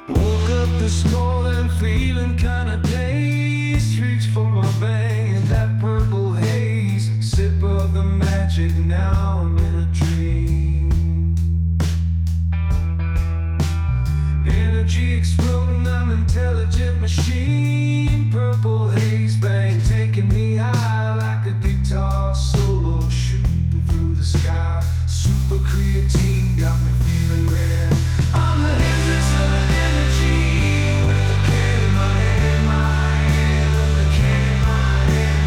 Woke up this morning feeling kinda dazed. Reach for my bang in that purple haze. Sip of the magic, now I'm in a dream. Energy exploding, I'm an intelligent machine. Purple haze bang, taking me high like a guitar solo, shooting through the sky. Super creatine got me feeling red. I'm the hindrance of the energy, with the can in my hand, with the can in my hand,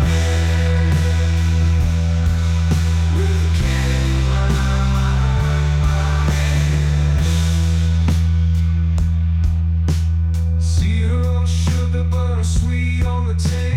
with the can in my hand. Zero sugar, but I'm sweet on the taste.